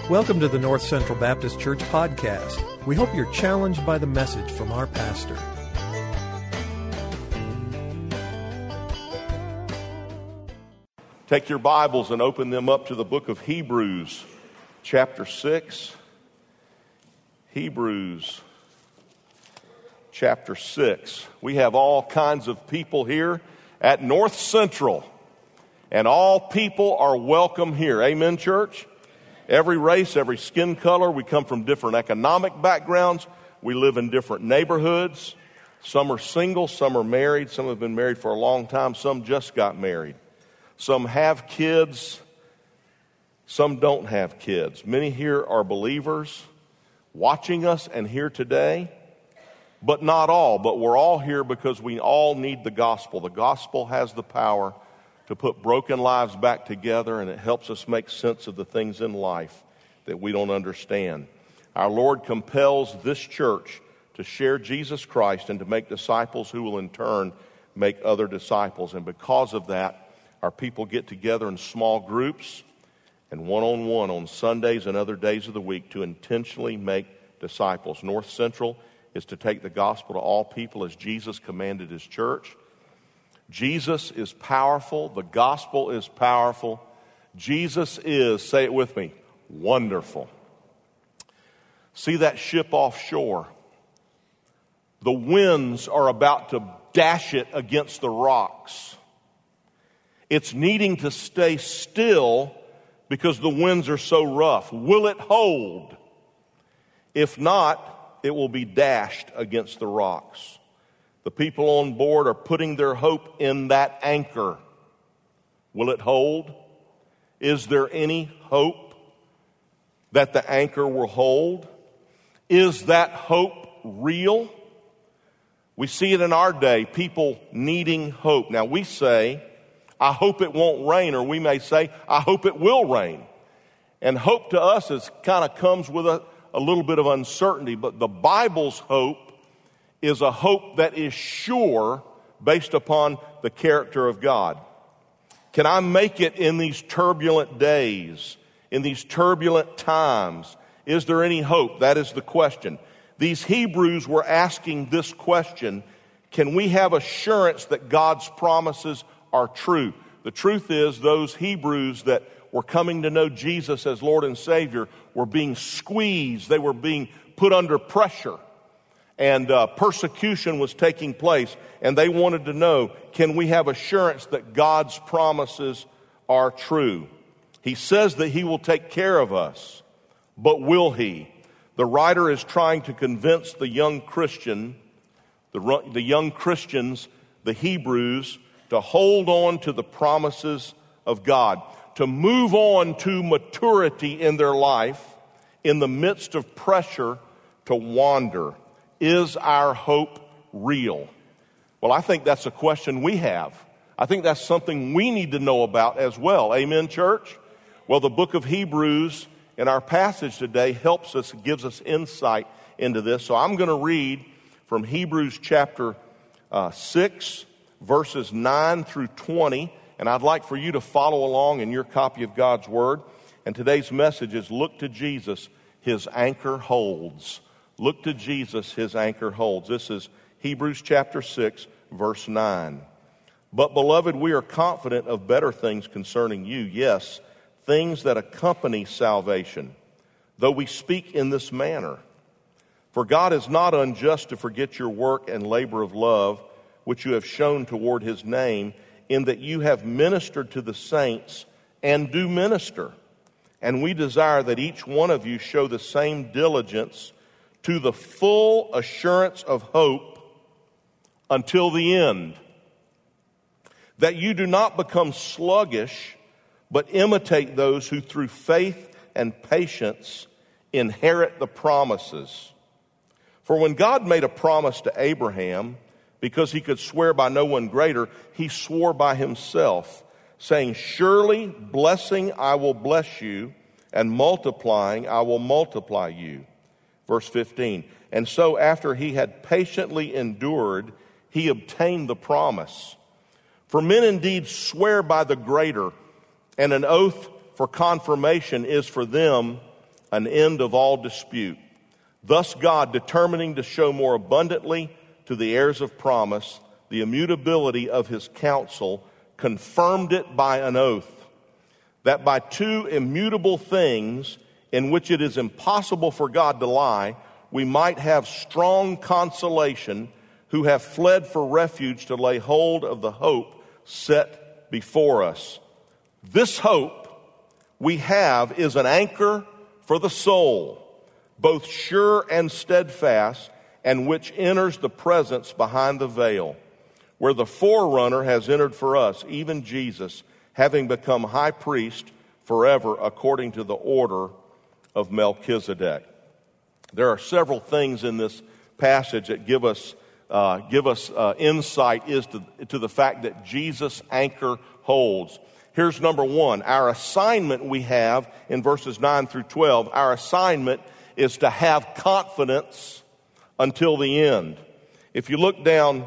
Welcome to the North Central Baptist Church podcast. We hope you're challenged by the message from our pastor. Take your Bibles and open them up to the book of Hebrews, chapter 6. Hebrews, chapter 6. We have all kinds of people here at North Central, and all people are welcome here. Amen, church? Every race, every skin color. We come from different economic backgrounds. We live in different neighborhoods. Some are single, some are married. Some have been married for a long time. Some just got married. Some have kids. Some don't have kids. Many here are believers watching us and here today, but not all. But we're all here because we all need the gospel. The gospel has the power to put broken lives back together, and it helps us make sense of the things in life that we don't understand. Our Lord compels this church to share Jesus Christ and to make disciples who will in turn make other disciples. And because of that, our people get together in small groups and one-on-one on Sundays and other days of the week to intentionally make disciples. North Central is to take the gospel to all people as Jesus commanded his church. Jesus is powerful. The gospel is powerful. Jesus is, say it with me, wonderful. See that ship offshore? The winds are about to dash it against the rocks. It's needing to stay still because the winds are so rough. Will it hold? If not, it will be dashed against the rocks. The people on board are putting their hope in that anchor. Will it hold? Is there any hope that the anchor will hold? Is that hope real? We see it in our day, people needing hope. Now we say, I hope it won't rain, or we may say, I hope it will rain. And hope to us is kind of comes with a little bit of uncertainty, but the Bible's hope is a hope that is sure based upon the character of God. Can I make it in these turbulent days, in these turbulent times? Is there any hope? That is the question. These Hebrews were asking this question: can we have assurance that God's promises are true? The truth is, those Hebrews that were coming to know Jesus as Lord and Savior were being squeezed. They were being put under pressure. And persecution was taking place, and they wanted to know, can we have assurance that God's promises are true? He says that he will take care of us, but will he? The writer is trying to convince the young Christian, the young Christians, the Hebrews, to hold on to the promises of God, to move on to maturity in their life in the midst of pressure to wander. Is our hope real? Well, I think that's a question we have. I think that's something we need to know about as well. Amen, church? Well, the book of Hebrews in our passage today helps us, gives us insight into this. So I'm going to read from Hebrews chapter 6, verses 9 through 20. And I'd like for you to follow along in your copy of God's Word. And today's message is, look to Jesus, his anchor holds. Look to Jesus, his anchor holds. This is Hebrews chapter 6, verse 9. But, beloved, we are confident of better things concerning you. Yes, things that accompany salvation, though we speak in this manner. For God is not unjust to forget your work and labor of love, which you have shown toward his name, in that you have ministered to the saints and do minister. And we desire that each one of you show the same diligence to the full assurance of hope until the end, that you do not become sluggish, but imitate those who through faith and patience inherit the promises. For when God made a promise to Abraham, because he could swear by no one greater, he swore by himself, saying, surely blessing I will bless you, and multiplying I will multiply you. Verse 15, and so after he had patiently endured, he obtained the promise. For men indeed swear by the greater, and an oath for confirmation is for them an end of all dispute. Thus God, determining to show more abundantly to the heirs of promise the immutability of his counsel, confirmed it by an oath, that by two immutable things in which it is impossible for God to lie, we might have strong consolation who have fled for refuge to lay hold of the hope set before us. This hope we have is an anchor for the soul, both sure and steadfast, and which enters the presence behind the veil, where the forerunner has entered for us, even Jesus, having become high priest forever according to the order of Melchizedek. There are several things in this passage that give us insight to the fact that Jesus' anchor holds. Here's number one. Our assignment we have in verses 9 through 12, our assignment is to have confidence until the end. If you look down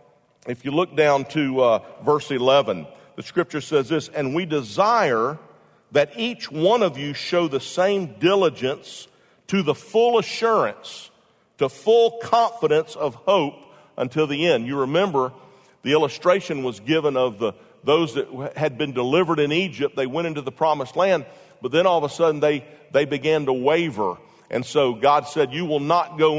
to verse 11, the scripture says this, and we desire that each one of you show the same diligence to the full assurance, to full confidence of hope until the end. You remember the illustration was given of those that had been delivered in Egypt. They went into the promised land, but then all of a sudden they began to waver. And so God said, you will not go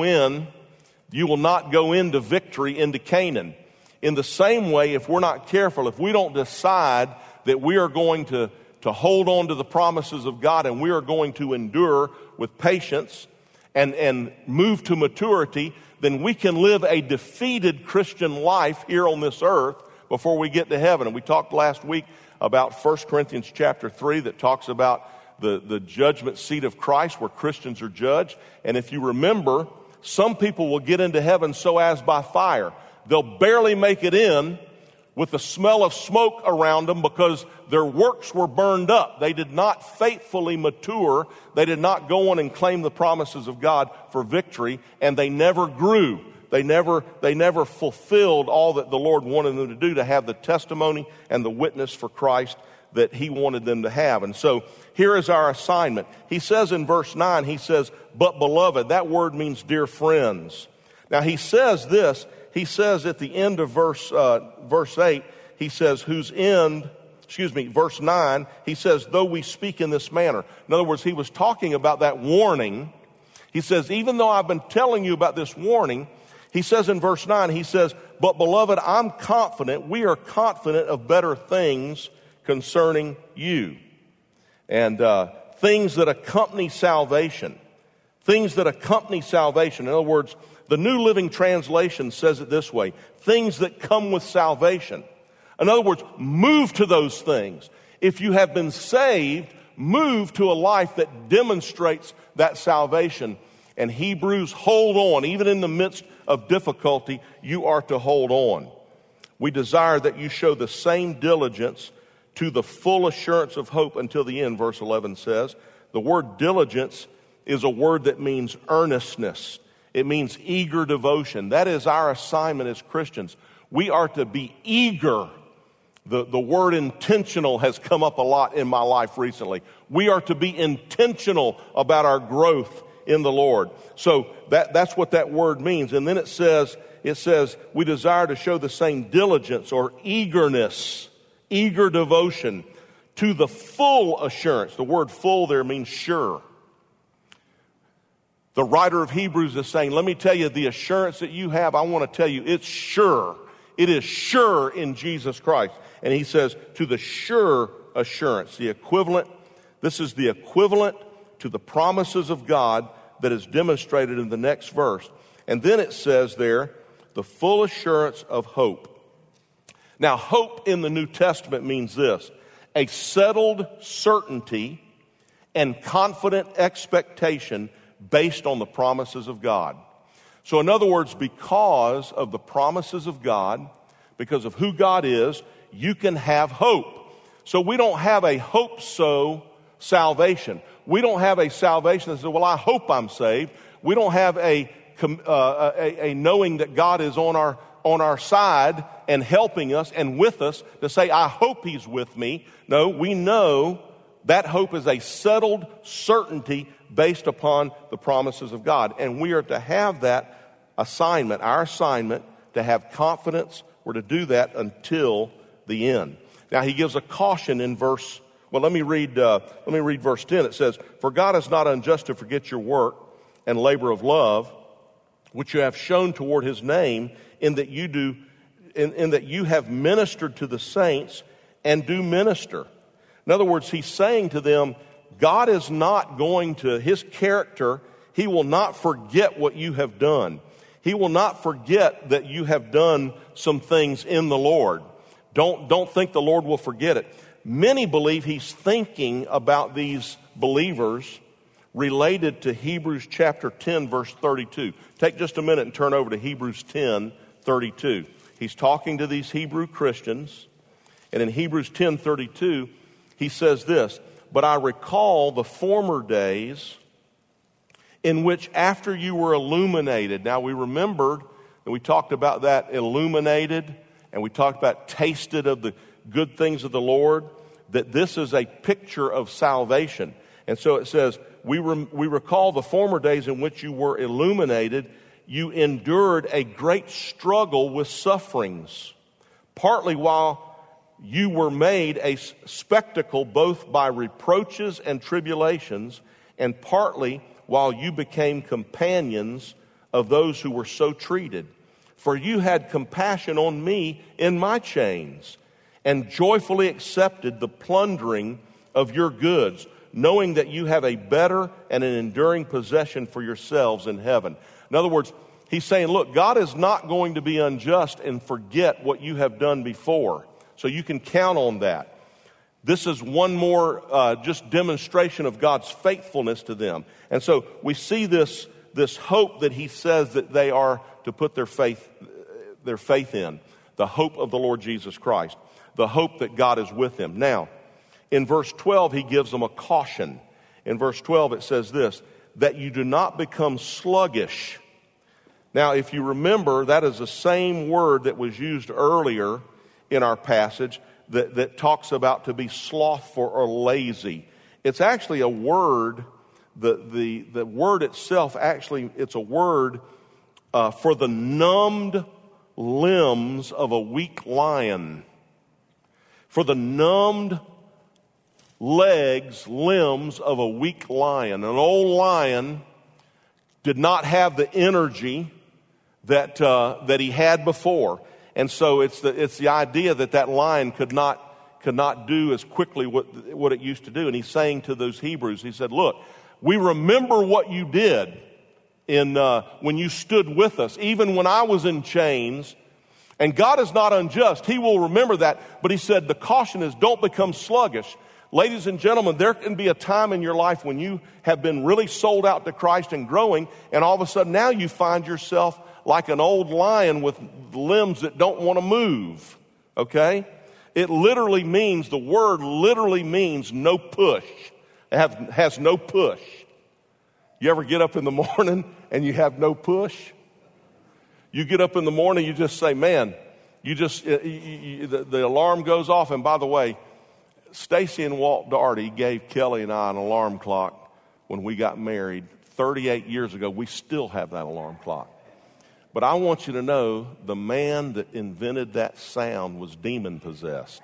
into victory into Canaan. In the same way, if we're not careful, if we don't decide that we are going to hold on to the promises of God and we are going to endure with patience and move to maturity, then we can live a defeated Christian life here on this earth before we get to heaven. And we talked last week about 1 Corinthians chapter 3 that talks about the judgment seat of Christ where Christians are judged. And if you remember, some people will get into heaven so as by fire. They'll barely make it in with the smell of smoke around them because their works were burned up. They did not faithfully mature. They did not go on and claim the promises of God for victory, and they never grew. They never fulfilled all that the Lord wanted them to do, to have the testimony and the witness for Christ that he wanted them to have. And so here is our assignment. He says in verse 9, he says, but beloved, that word means dear friends. Now he says this, he says at the end of verse 8, he says, verse 9, he says, though we speak in this manner. In other words, he was talking about that warning. He says, even though I've been telling you about this warning, he says in verse 9, he says, but beloved, we are confident of better things concerning you. And things that accompany salvation. Things that accompany salvation. In other words, the New Living Translation says it this way, things that come with salvation. In other words, move to those things. If you have been saved, move to a life that demonstrates that salvation. And Hebrews, hold on. Even in the midst of difficulty, you are to hold on. We desire that you show the same diligence to the full assurance of hope until the end, verse 11 says. The word diligence is a word that means earnestness. It means eager devotion. That is our assignment as Christians. We are to be eager. The word intentional has come up a lot in my life recently. We are to be intentional about our growth in the Lord. So that's what that word means. And then it says, we desire to show the same diligence or eagerness, eager devotion to the full assurance. The word full there means sure. The writer of Hebrews is saying, let me tell you, the assurance that you have, I want to tell you, it's sure. It is sure in Jesus Christ. And he says, to the sure assurance, this is the equivalent to the promises of God that is demonstrated in the next verse. And then it says there, the full assurance of hope. Now, hope in the New Testament means this, a settled certainty and confident expectation based on the promises of God. So in other words, because of the promises of God, because of who God is, you can have hope. So we don't have a hope-so salvation. We don't have a salvation that says, well, I hope I'm saved. We don't have a knowing that God is on our side and helping us and with us to say, I hope he's with me. No, we know That hope is a settled certainty based upon the promises of God. And we are to have that assignment, our assignment, to have confidence. We're to do that until the end. Now, he gives a caution in verse, well, let me read verse 10. It says, "For God is not unjust to forget your work and labor of love, which you have shown toward his name, in that you have ministered to the saints and do minister." In other words, he's saying to them, God is not going to, his character, he will not forget what you have done. He will not forget that you have done some things in the Lord. Don't think the Lord will forget it. Many believe he's thinking about these believers related to Hebrews chapter 10, verse 32. Take just a minute and turn over to Hebrews 10, 32. He's talking to these Hebrew Christians, and in Hebrews 10, 32, he says this, "But I recall the former days in which after you were illuminated." Now we remembered, and we talked about that, illuminated, and we talked about tasted of the good things of the Lord, that this is a picture of salvation. And so it says, we recall the former days in which you were illuminated, you endured a great struggle with sufferings, partly while you were made a spectacle both by reproaches and tribulations, and partly while you became companions of those who were so treated. For you had compassion on me in my chains, and joyfully accepted the plundering of your goods, knowing that you have a better and an enduring possession for yourselves in heaven. In other words, he's saying, look, God is not going to be unjust and forget what you have done before. So you can count on that. This is one more just demonstration of God's faithfulness to them. And so we see this hope that he says that they are to put their faith in, the hope of the Lord Jesus Christ, the hope that God is with them. Now, in verse 12, he gives them a caution. In verse 12, it says this, that you do not become sluggish. Now, if you remember, that is the same word that was used earlier in our passage that talks about to be slothful or lazy. It's actually a word, the word itself, actually, it's a word for the numbed limbs of a weak lion. For the numbed limbs of a weak lion. An old lion did not have the energy that he had before. And so it's the idea that lion could not do as quickly what it used to do. And he's saying to those Hebrews, he said, look, we remember what you did when you stood with us, even when I was in chains. And God is not unjust. He will remember that. But he said the caution is don't become sluggish. Ladies and gentlemen, there can be a time in your life when you have been really sold out to Christ and growing, and all of a sudden now you find yourself like an old lion with limbs that don't want to move, okay? The word literally means no push. It has no push. You ever get up in the morning and you have no push? You get up in the morning, you just say, man, the alarm goes off. And by the way, Stacy and Walt Daugherty gave Kelly and I an alarm clock when we got married 38 years ago. We still have that alarm clock. But I want you to know the man that invented that sound was demon-possessed.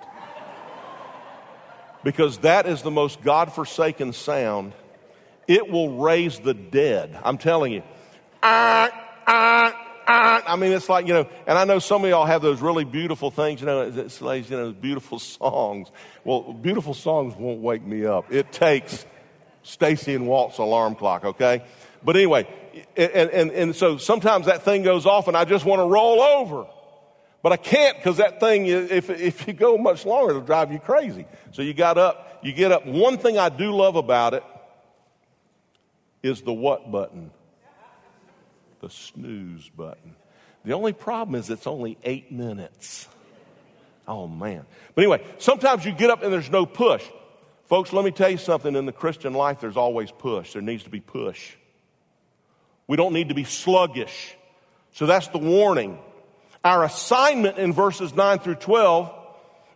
Because that is the most God-forsaken sound. It will raise the dead. I'm telling you. I mean, it's like, and I know some of y'all have those really beautiful things, it's like, beautiful songs. Well, beautiful songs won't wake me up. It takes Stacy and Walt's alarm clock, okay? But anyway, and so sometimes that thing goes off and I just want to roll over. But I can't because that thing, if you go much longer, it'll drive you crazy. So you get up. One thing I do love about it is the what button? The snooze button. The only problem is it's only 8 minutes. Oh, man. But anyway, sometimes you get up and there's no push. Folks, let me tell you something. In the Christian life, there's always push. There needs to be push. We don't need to be sluggish. So that's the warning. Our assignment in verses 9 through 12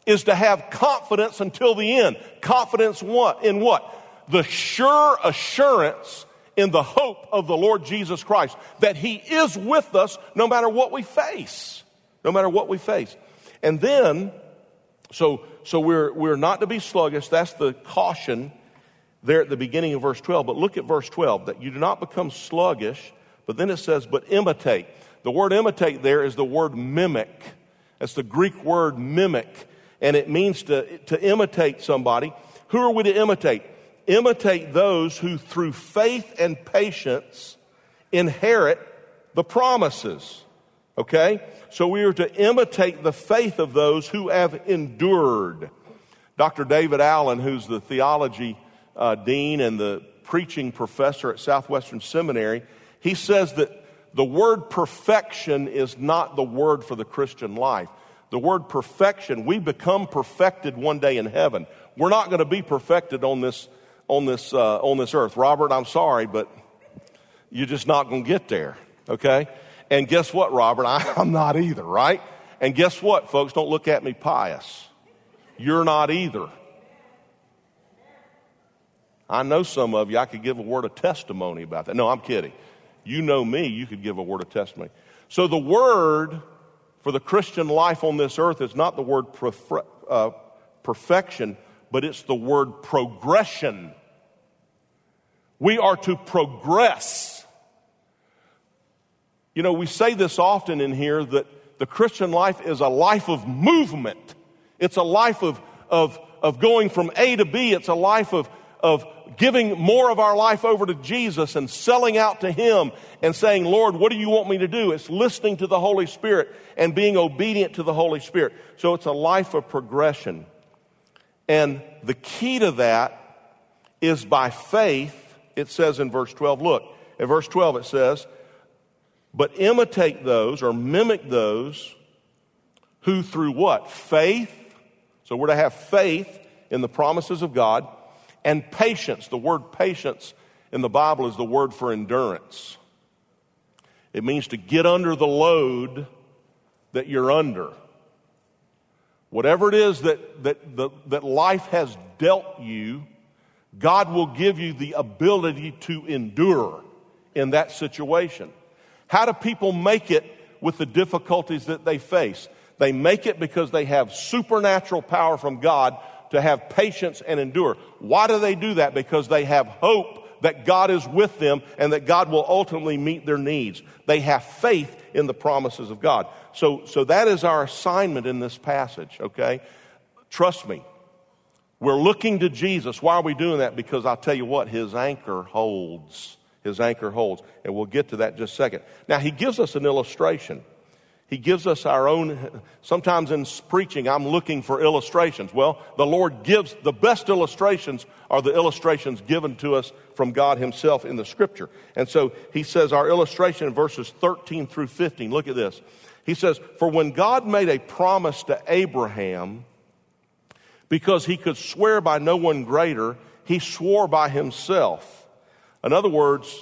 is to have confidence until the end. Confidence in what? The sure assurance in the hope of the Lord Jesus Christ, that He is with us no matter what we face. No matter what we face. And then, so we're not to be sluggish. That's the caution there at the beginning of verse 12. But look at verse 12, that you do not become sluggish. But then it says, but imitate. The word imitate there is the word mimic. That's the Greek word mimic. And it means to imitate somebody. Who are we to imitate? Imitate those who through faith and patience inherit the promises. Okay? So we are to imitate the faith of those who have endured. Dr. David Allen, who's the theology dean and the preaching professor at Southwestern Seminary, he says that the word perfection is not the word for the Christian life. The word perfection, we become perfected one day in heaven. We're not going to be perfected on this earth. Robert, I'm sorry, but you're just not going to get there, okay? And guess what, Robert? I'm not either, right? And guess what, folks? Don't look at me pious. You're not either. I know some of you, I could give a word of testimony about that. No, I'm kidding. You know me, you could give a word of testimony. So the word for the Christian life on this earth is not the word perfection, but it's the word progression. We are to progress. You know, we say this often in here that the Christian life is a life of movement. It's a life of going from A to B. It's a life of giving more of our life over to Jesus and selling out to Him and saying, Lord, what do you want me to do? It's listening to the Holy Spirit and being obedient to the Holy Spirit. So it's a life of progression. And the key to that is by faith. It says in verse 12, look, in verse 12 it says, but imitate those or mimic those who through what? Faith. So we're to have faith in the promises of God and patience. The word patience in the Bible is the word for endurance. It means to get under the load that you're under. Whatever it is that life has dealt you, God will give you the ability to endure in that situation. How do people make it with the difficulties that they face? They make it because they have supernatural power from God to have patience and endure. Why do they do that? Because they have hope that God is with them and that God will ultimately meet their needs. They have faith in the promises of God. So that is our assignment in this passage, okay? Trust me. We're looking to Jesus. Why are we doing that? Because I'll tell you what, His anchor holds. His anchor holds. And we'll get to that in just a second. Now, He gives us an illustration. He gives us our own. Sometimes in preaching, I'm looking for illustrations. Well, the Lord gives the best illustrations are the illustrations given to us from God Himself in the Scripture. And so He says our illustration in verses 13 through 15. Look at this. He says, for when God made a promise to Abraham, because He could swear by no one greater, He swore by Himself. In other words,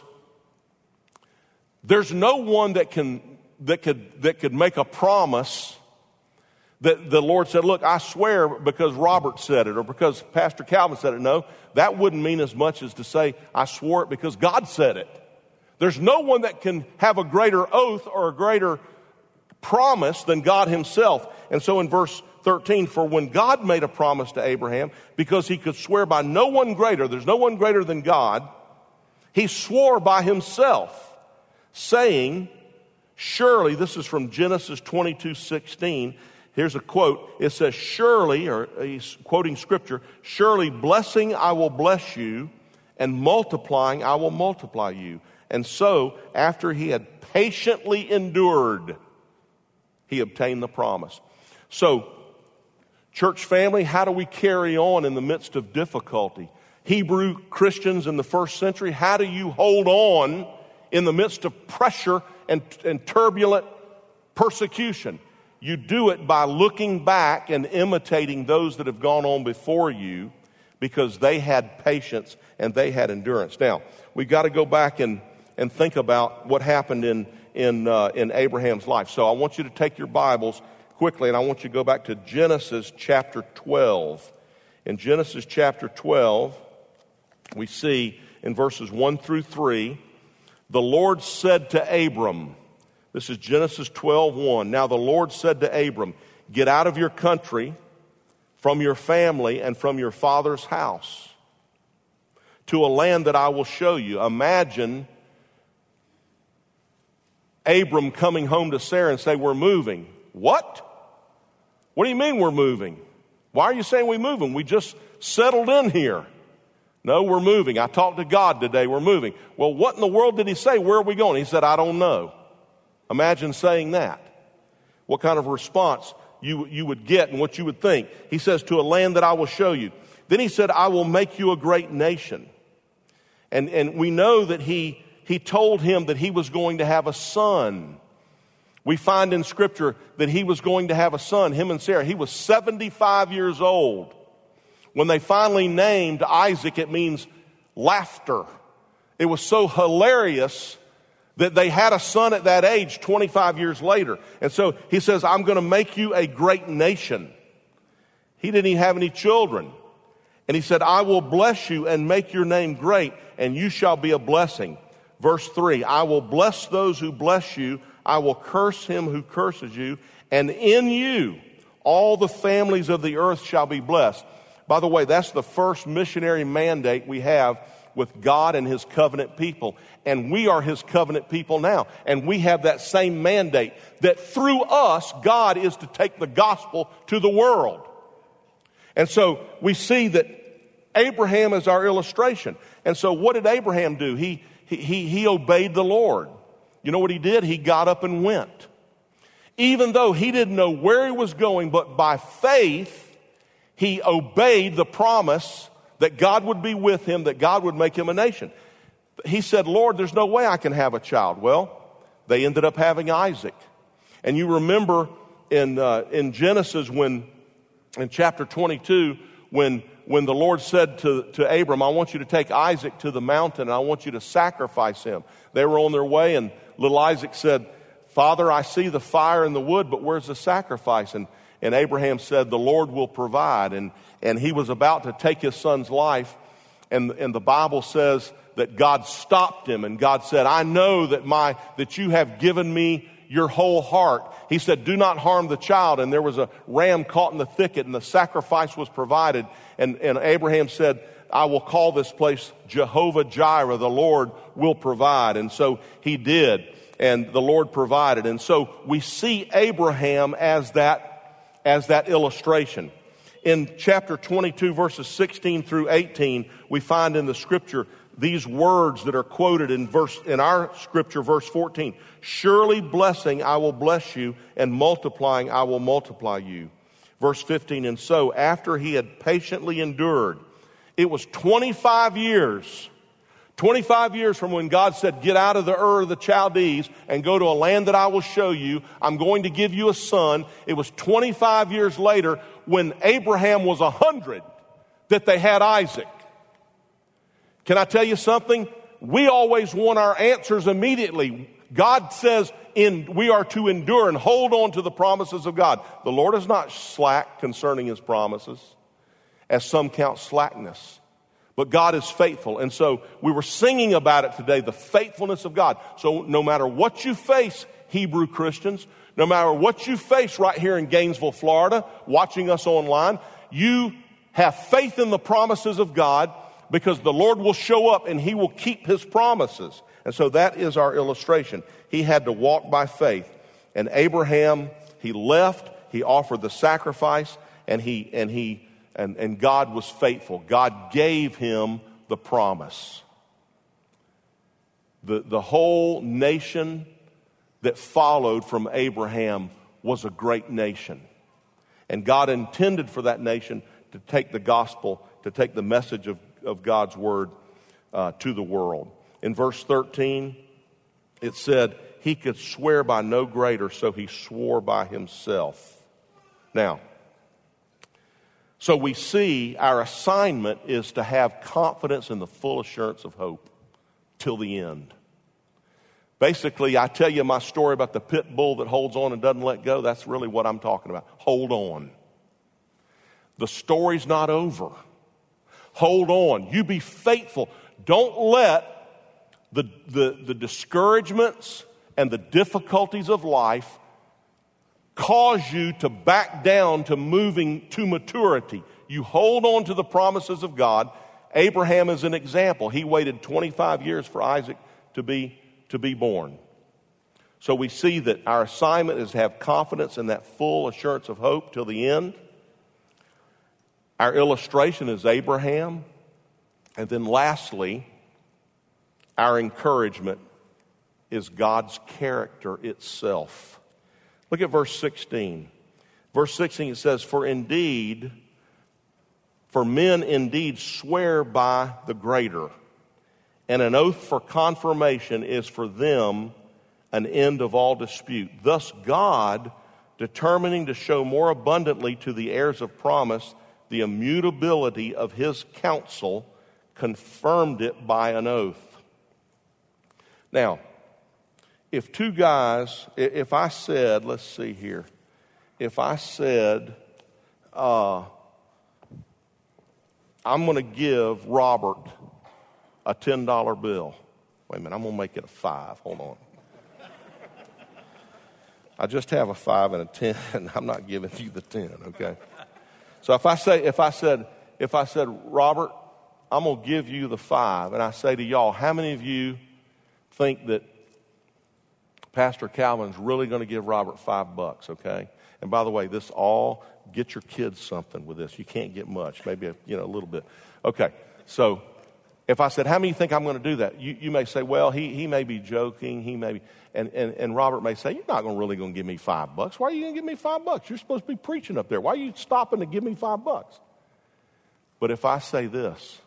there's no one that could make a promise that the Lord said, look, I swear because Robert said it or because Pastor Calvin said it. No, that wouldn't mean as much as to say I swore it because God said it. There's no one that can have a greater oath or a greater promise than God Himself. And so in verse 13, for when God made a promise to Abraham, because He could swear by no one greater, there's no one greater than God, He swore by Himself, saying, surely, this is from Genesis 22:16. Here's a quote. It says, surely, or he's quoting Scripture, surely blessing I will bless you, and multiplying I will multiply you. And so, after he had patiently endured, he obtained the promise. So, church family, how do we carry on in the midst of difficulty? Hebrew Christians in the first century, how do you hold on in the midst of pressure and turbulent persecution? You do it by looking back and imitating those that have gone on before you because they had patience and they had endurance. Now, we've got to go back and think about what happened in Abraham's life. So I want you to take your Bibles quickly, and I want you to go back to Genesis chapter 12. In Genesis chapter 12, we see in verses 1 through 3, the Lord said to Abram, this is Genesis 12:1. Now the Lord said to Abram, get out of your country, from your family, and from your father's house, to a land that I will show you. Imagine Abram coming home to Sarah and say, we're moving. What? What do you mean we're moving? Why are you saying we're moving? We just settled in here. No, we're moving. I talked to God today. We're moving. Well, what in the world did he say? Where are we going? He said, I don't know. Imagine saying that. What kind of response you would get and what you would think. He says, to a land that I will show you. Then he said, I will make you a great nation. And we know that he told him that he was going to have a son. We find in Scripture that he was going to have a son, him and Sarah. He was 75 years old. When they finally named Isaac, it means laughter. It was so hilarious that they had a son at that age 25 years later. And so he says, I'm going to make you a great nation. He didn't even have any children. And he said, I will bless you and make your name great, and you shall be a blessing. Verse 3, I will bless those who bless you. I will curse him who curses you. And in you, all the families of the earth shall be blessed. By the way, that's the first missionary mandate we have with God and his covenant people. And we are his covenant people now. And we have that same mandate that through us, God is to take the gospel to the world. And so we see that Abraham is our illustration. And so what did Abraham do? He obeyed the Lord. You know what he did? He got up and went. Even though he didn't know where he was going, but by faith, he obeyed the promise that God would be with him, that God would make him a nation. He said, Lord, there's no way I can have a child. Well, they ended up having Isaac. And you remember in Genesis in chapter 22, when the Lord said to Abram, I want you to take Isaac to the mountain and I want you to sacrifice him. They were on their way and little Isaac said, Father, I see the fire and the wood, but where's the sacrifice? And Abraham said, the Lord will provide. And he was about to take his son's life. And the Bible says that God stopped him. And God said, I know that you have given me your whole heart. He said, do not harm the child. And there was a ram caught in the thicket and the sacrifice was provided. And Abraham said, I will call this place Jehovah Jireh. The Lord will provide. And so he did. And the Lord provided. And so we see Abraham as that illustration. In chapter 22, verses 16 through 18, we find in the Scripture these words that are quoted in our Scripture, verse 14. Surely blessing I will bless you, and multiplying I will multiply you. Verse 15, and so after he had patiently endured, it was 25 years from when God said, get out of the Ur of the Chaldees and go to a land that I will show you. I'm going to give you a son. It was 25 years later when Abraham was 100 that they had Isaac. Can I tell you something? We always want our answers immediately. God says we are to endure and hold on to the promises of God. The Lord is not slack concerning his promises, as some count slackness. But God is faithful. And so we were singing about it today, the faithfulness of God. So no matter what you face, Hebrew Christians, no matter what you face right here in Gainesville, Florida, watching us online, you have faith in the promises of God because the Lord will show up and he will keep his promises. And so that is our illustration. He had to walk by faith. And Abraham, he left, he offered the sacrifice, and God was faithful. God gave him the promise. The whole nation that followed from Abraham was a great nation. And God intended for that nation to take the gospel, to take the message of God's word to the world. In verse 13, it said, he could swear by no greater, so he swore by himself. Now, so we see our assignment is to have confidence in the full assurance of hope till the end. Basically, I tell you my story about the pit bull that holds on and doesn't let go. That's really what I'm talking about. Hold on. The story's not over. Hold on. You be faithful. Don't let the discouragements and the difficulties of life cause you to back down to moving to maturity. You hold on to the promises of God. Abraham is an example. He waited 25 years for Isaac to be born. So we see that our assignment is to have confidence in that full assurance of hope till the end. Our illustration is Abraham. And then lastly, our encouragement is God's character itself. Look at verse 16. Verse 16, it says, For men indeed swear by the greater, and an oath for confirmation is for them an end of all dispute. Thus God, determining to show more abundantly to the heirs of promise the immutability of his counsel, confirmed it by an oath. Now, if two guys, if I said, let's see here, if I said, I'm going to give Robert a $10 bill. Wait a minute, I'm going to make it a 5. Hold on. I just have a 5 and a 10, and I'm not giving you the 10, okay? So if I said, Robert, I'm going to give you the 5, and I say to y'all, how many of you think that Pastor Calvin's really going to give Robert $5, okay? And by the way, this all, get your kids something with this. You can't get much, maybe a little bit. Okay, so if I said, how many think I'm going to do that? You may say, well, he may be joking, he may be, and Robert may say, you're not really going to give me $5. Why are you going to give me $5? You're supposed to be preaching up there. Why are you stopping to give me $5? But if I say this,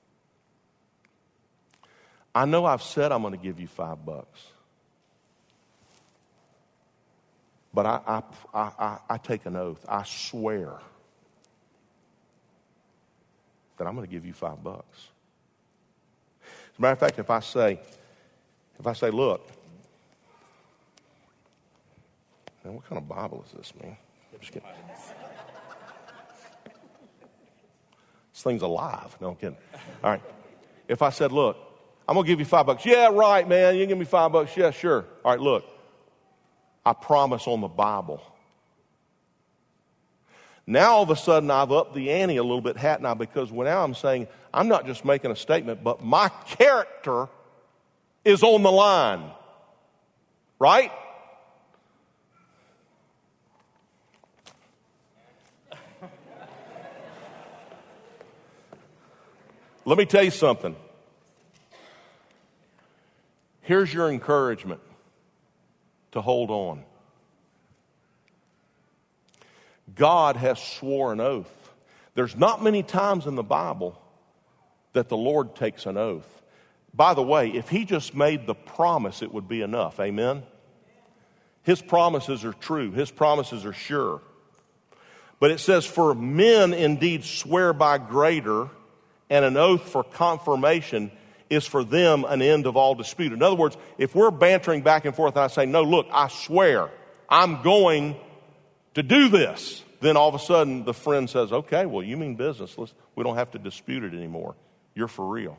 I know I've said I'm going to give you $5. But I take an oath. I swear that I'm going to give you $5. As a matter of fact, if I say, look, man, what kind of Bible is this, man? I'm just kidding. This thing's alive. No, I'm kidding. All right. If I said, look, I'm going to give you $5. Yeah, right, man. You can give me $5. Yeah, sure. All right, look. I promise on the Bible. Now all of a sudden I've upped the ante a little bit, hadn't I? Because now I'm saying I'm not just making a statement, but my character is on the line. Right? Let me tell you something. Here's your encouragement to hold on. God has swore an oath. There's not many times in the Bible that the Lord takes an oath. By the way, if he just made the promise, it would be enough. Amen? His promises are true. His promises are sure. But it says, for men indeed swear by greater, and an oath for confirmation is for them an end of all dispute. In other words, if we're bantering back and forth and I say, no, look, I swear I'm going to do this, then all of a sudden the friend says, okay, well, you mean business. We don't have to dispute it anymore. You're for real.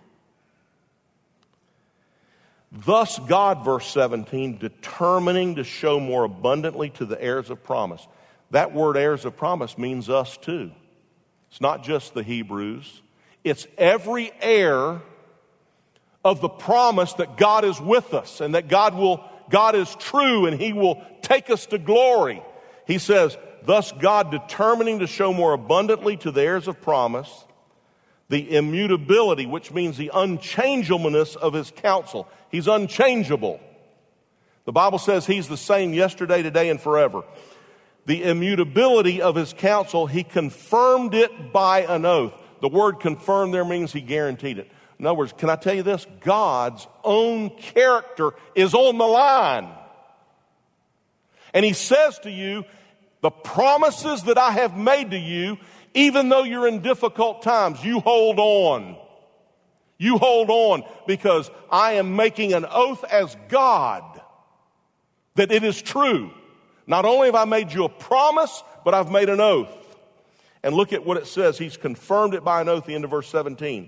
Thus God, verse 17, determining to show more abundantly to the heirs of promise. That word heirs of promise means us too. It's not just the Hebrews. It's every heir of the promise that God is with us and that God is true and he will take us to glory. He says, thus God determining to show more abundantly to the heirs of promise the immutability, which means the unchangeableness of his counsel. He's unchangeable. The Bible says he's the same yesterday, today, and forever. The immutability of his counsel, he confirmed it by an oath. The word confirm there means he guaranteed it. In other words, can I tell you this? God's own character is on the line. And he says to you, the promises that I have made to you, even though you're in difficult times, you hold on. You hold on because I am making an oath as God that it is true. Not only have I made you a promise, but I've made an oath. And look at what it says. He's confirmed it by an oath, the end of verse 17.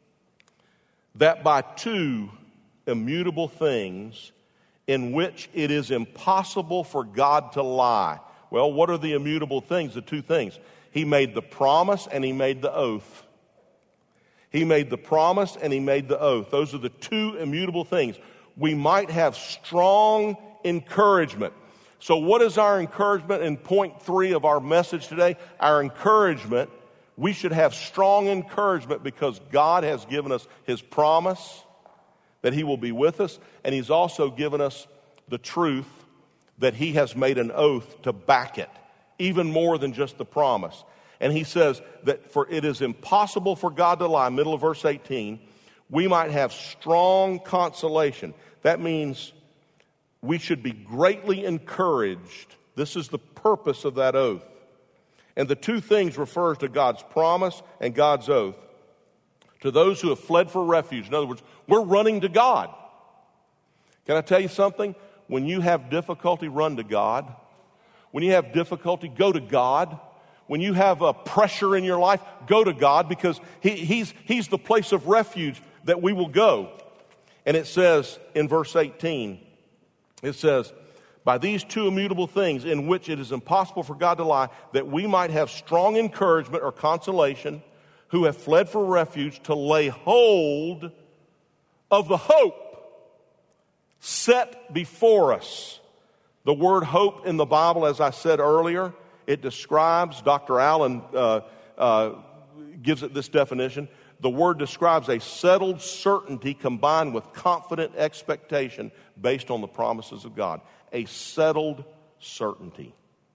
That by two immutable things in which it is impossible for God to lie. Well, what are the immutable things? The two things. He made the promise and he made the oath. He made the promise and he made the oath. Those are the two immutable things. We might have strong encouragement. So what is our encouragement in point 3 of our message today? Our encouragement, we should have strong encouragement because God has given us his promise that he will be with us, and he's also given us the truth that he has made an oath to back it, even more than just the promise. And he says that for it is impossible for God to lie, middle of verse 18, we might have strong consolation. That means we should be greatly encouraged. This is the purpose of that oath. And the two things refers to God's promise and God's oath. To those who have fled for refuge. In other words, we're running to God. Can I tell you something? When you have difficulty, run to God. When you have difficulty, go to God. When you have a pressure in your life, go to God because He's the place of refuge that we will go. And it says in verse 18, it says, by these two immutable things in which it is impossible for God to lie, that we might have strong encouragement or consolation who have fled for refuge to lay hold of the hope set before us. The word hope in the Bible, as I said earlier, it describes, Dr. Allen gives it this definition, the word describes a settled certainty combined with confident expectation based on the promises of God. A settled certainty.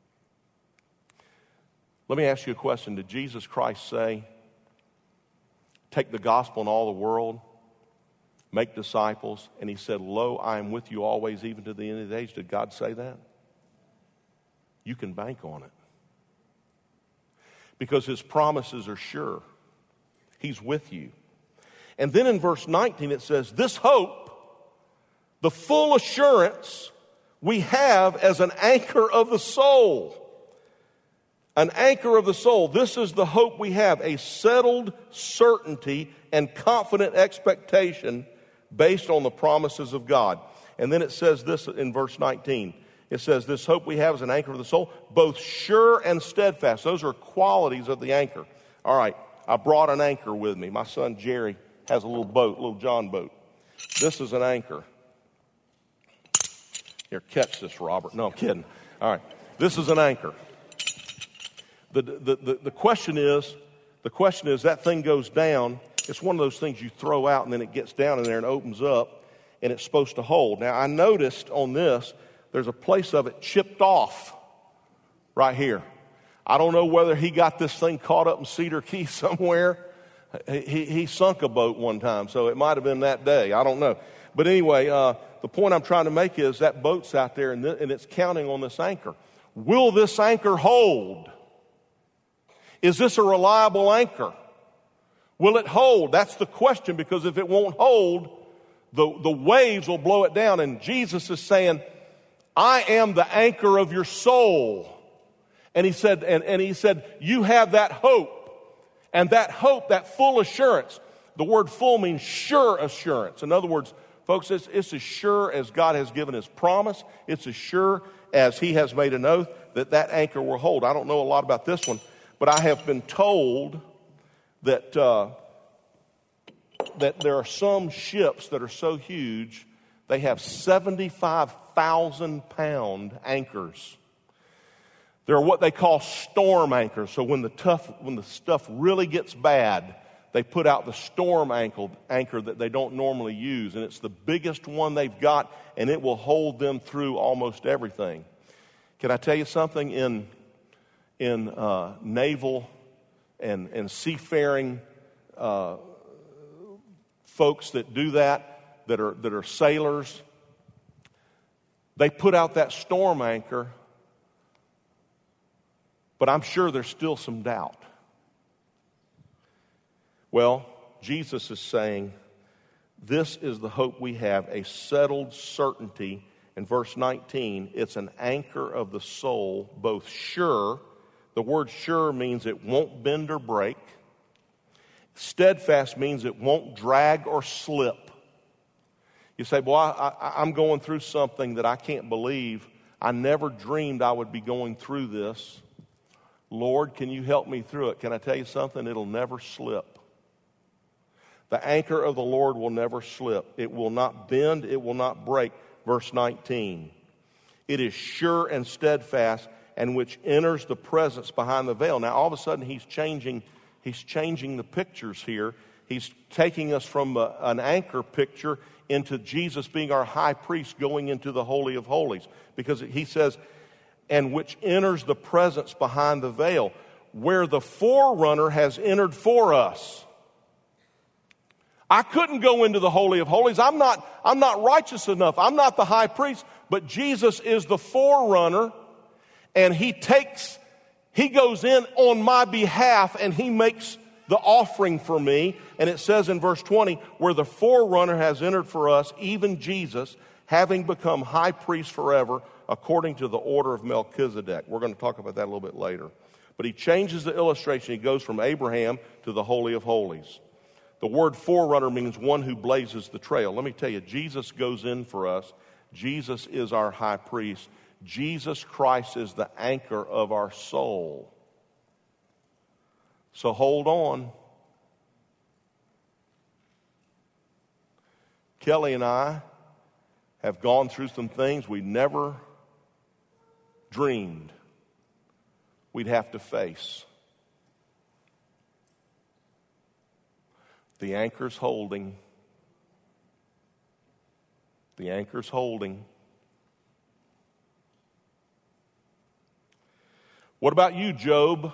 Let me ask you a question. Did Jesus Christ say, take the gospel in all the world, make disciples, and he said, lo, I am with you always, even to the end of the age? Did God say that? You can bank on it. Because his promises are sure. He's with you. And then in verse 19 it says, this hope, the full assurance we have as an anchor of the soul. An anchor of the soul. This is the hope we have, a settled certainty and confident expectation based on the promises of God. And then it says this in verse 19. It says, this hope we have is an anchor of the soul, both sure and steadfast. Those are qualities of the anchor. All right, I brought an anchor with me. My son Jerry has a little boat, little John boat. This is an anchor. Here, catch this, Robert. No, I'm kidding. All right, this is an anchor. The question is that thing goes down. It's one of those things you throw out and then it gets down in there and opens up and it's supposed to hold. Now, I noticed on this, there's a place of it chipped off right here. I don't know whether he got this thing caught up in Cedar Key somewhere. He sunk a boat one time, so it might have been that day. I don't know. But anyway, the point I'm trying to make is that boat's out there and it's counting on this anchor. Will this anchor hold? Is this a reliable anchor? Will it hold? That's the question, because if it won't hold, the waves will blow it down. And Jesus is saying, I am the anchor of your soul. And he said, you have that hope. And that hope, that full assurance, the word full means sure assurance. In other words, folks, it's as sure as God has given his promise. It's as sure as he has made an oath that anchor will hold. I don't know a lot about this one, but I have been told that there are some ships that are so huge, they have 75,000-pound anchors. They're what they call storm anchors. So when the stuff really gets bad, they put out the storm anchor that they don't normally use. And it's the biggest one they've got, and it will hold them through almost everything. Can I tell you something? In naval and seafaring folks that do that are sailors, they put out that storm anchor, but I'm sure there's still some doubt. Well, Jesus is saying, this is the hope we have, a settled certainty And verse 19, it's an anchor of the soul, both sure. The word sure means it won't bend or break. Steadfast means it won't drag or slip. You say, boy, I'm going through something that I can't believe. I never dreamed I would be going through this. Lord, can you help me through it? Can I tell you something? It'll never slip. The anchor of the Lord will never slip. It will not bend. It will not break. Verse 19. It is sure and steadfast, and which enters the presence behind the veil. Now, all of a sudden, he's changing the pictures here. He's taking us from an anchor picture into Jesus being our high priest going into the Holy of Holies. Because he says, and which enters the presence behind the veil, where the forerunner has entered for us. I couldn't go into the Holy of Holies. I'm not righteous enough. I'm not the high priest, but Jesus is the forerunner, and he goes in on my behalf, and he makes the offering for me. And it says in verse 20, where the forerunner has entered for us, even Jesus, having become high priest forever, according to the order of Melchizedek. We're going to talk about that a little bit later. But he changes the illustration. He goes from Abraham to the Holy of Holies. The word forerunner means one who blazes the trail. Let me tell you, Jesus goes in for us. Jesus is our high priest. Jesus Christ is the anchor of our soul. So hold on. Kelly and I have gone through some things we never dreamed we'd have to face. The anchor's holding. The anchor's holding. What about you, Job?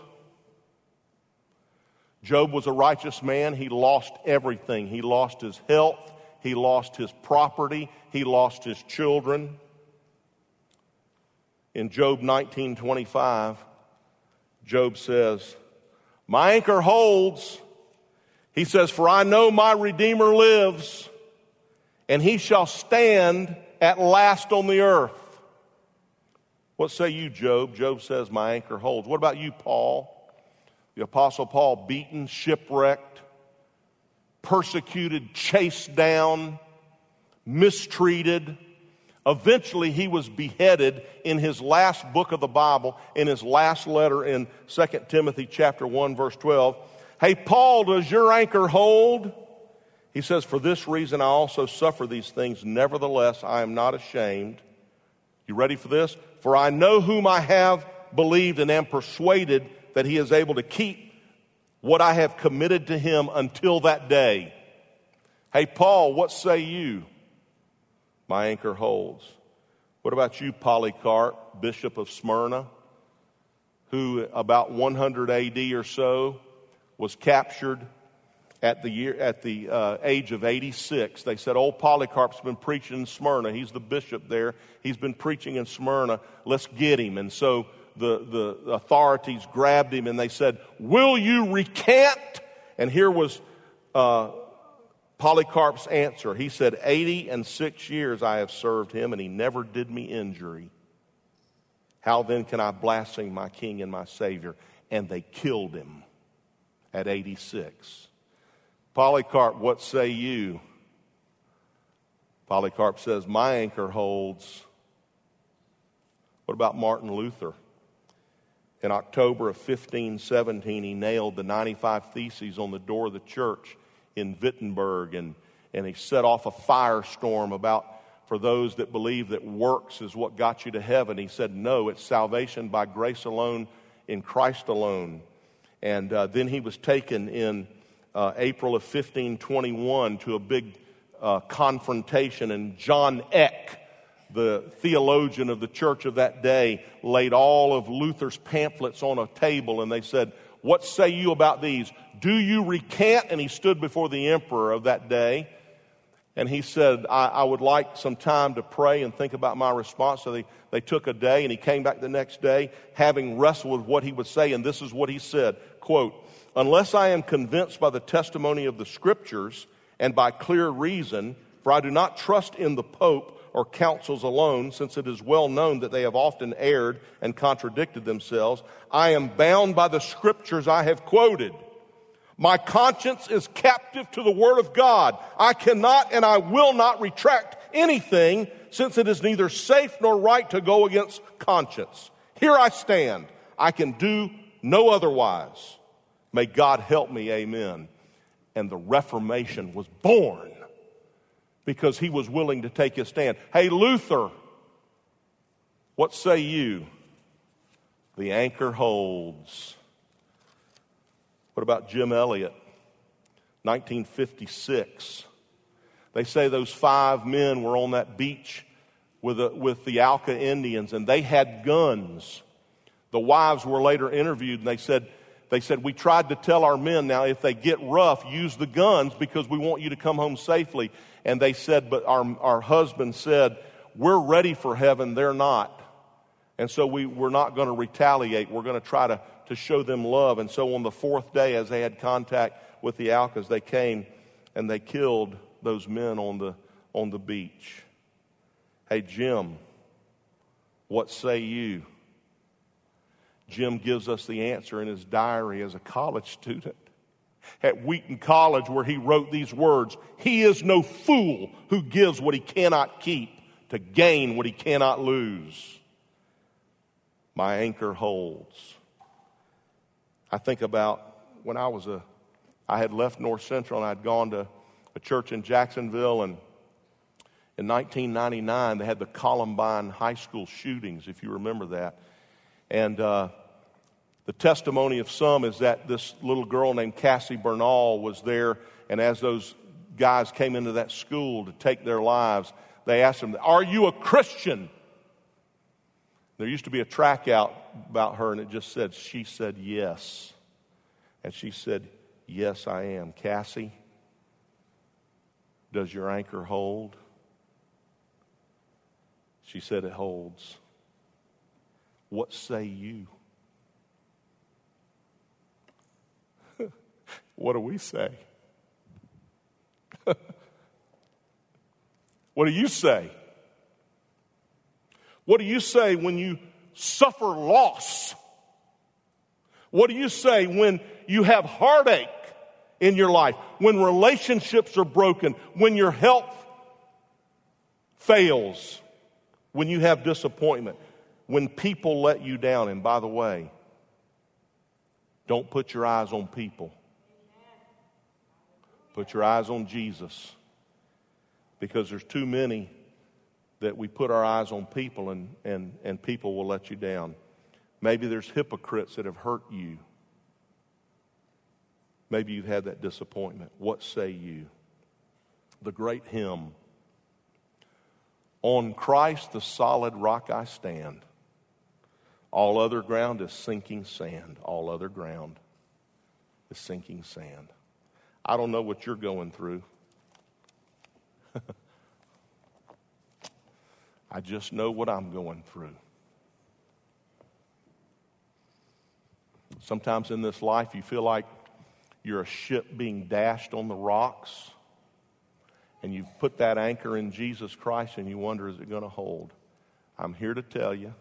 Job was a righteous man. He lost everything. He lost his health. He lost his property. He lost his children. In Job 19:25, Job says, my anchor holds. He says, for I know my Redeemer lives, and he shall stand at last on the earth. What say you, Job? Job says, my anchor holds. What about you, Paul? The Apostle Paul, beaten, shipwrecked, persecuted, chased down, mistreated. Eventually, he was beheaded in his last book of the Bible, in his last letter in 2 Timothy chapter 1, verse 12. Hey, Paul, does your anchor hold? He says, for this reason I also suffer these things. Nevertheless, I am not ashamed. You ready for this? For I know whom I have believed and am persuaded that he is able to keep what I have committed to him until that day. Hey, Paul, what say you? My anchor holds. What about you, Polycarp, Bishop of Smyrna, who about 100 AD or so was captured at the age of 86. They said, old Polycarp's been preaching in Smyrna. He's the bishop there. He's been preaching in Smyrna. Let's get him. And so the authorities grabbed him and they said, will you recant? And here was Polycarp's answer. He said, 86 years I have served him, and he never did me injury. How then can I blaspheme my King and my Savior? And they killed him at 86. Polycarp, what say you? Polycarp says, my anchor holds. What about Martin Luther? In October of 1517, he nailed the 95 Theses on the door of the church in Wittenberg, and he set off a firestorm for those that believe that works is what got you to heaven. He said, no, it's salvation by grace alone, in Christ alone. And then he was taken in April of 1521 to a big confrontation, and John Eck, the theologian of the church of that day, laid all of Luther's pamphlets on a table, and they said, what say you about these? Do you recant? And he stood before the emperor of that day, and he said, I would like some time to pray and think about my response. So they took a day, and he came back the next day, having wrestled with what he would say, and this is what he said, quote, unless I am convinced by the testimony of the Scriptures and by clear reason, for I do not trust in the Pope or counsels alone, since it is well known that they have often erred and contradicted themselves. I am bound by the scriptures I have quoted. My conscience is captive to the word of God. I cannot and I will not retract anything, since it is neither safe nor right to go against conscience. Here I stand. I can do no otherwise. May God help me, amen. And the Reformation was born because he was willing to take his stand. Hey, Luther, what say you? The anchor holds. What about Jim Elliot? 1956. They say those 5 men were on that beach with the Auca Indians, and they had guns. The wives were later interviewed, and they said, we tried to tell our men, now if they get rough, use the guns because we want you to come home safely. And they said, but our husband said, we're ready for heaven, they're not. And so we're not going to retaliate. We're going to try to show them love. And so on the 4th day, as they had contact with the Aucas, they came and they killed those men on the beach. Hey, Jim, what say you? Jim gives us the answer in his diary as a college student at Wheaton College, where he wrote these words: he is no fool who gives what he cannot keep to gain what he cannot lose. My anchor holds. I think about when I had left North Central and I'd gone to a church in Jacksonville, and in 1999 they had the Columbine High School shootings, if you remember that. And the testimony of some is that this little girl named Cassie Bernal was there, and as those guys came into that school to take their lives, they asked them, are you a Christian? There used to be a track out about her, and it just said, she said yes. And she said, yes, I am. Cassie, does your anchor hold? She said it holds. What say you? What do we say? What do you say? What do you say when you suffer loss? What do you say when you have heartache in your life? When relationships are broken? When your health fails? When you have disappointment? When people let you down? And by the way, don't put your eyes on people. Put your eyes on Jesus. Because there's too many that we put our eyes on people and people will let you down. Maybe there's hypocrites that have hurt you. Maybe you've had that disappointment. What say you? The great hymn, on Christ the solid rock I stand. All other ground is sinking sand. All other ground is sinking sand. I don't know what you're going through. I just know what I'm going through. Sometimes in this life you feel like you're a ship being dashed on the rocks, and you've put that anchor in Jesus Christ and you wonder, is it going to hold? I'm here to tell you,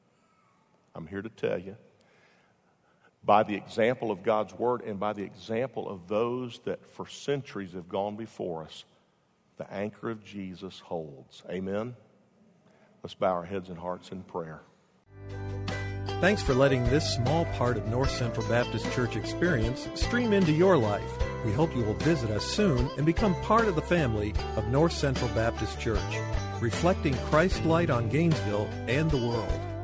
by the example of God's Word and by the example of those that for centuries have gone before us, the anchor of Jesus holds. Amen? Let's bow our heads and hearts in prayer. Thanks for letting this small part of North Central Baptist Church experience stream into your life. We hope you will visit us soon and become part of the family of North Central Baptist Church, reflecting Christ's light on Gainesville and the world.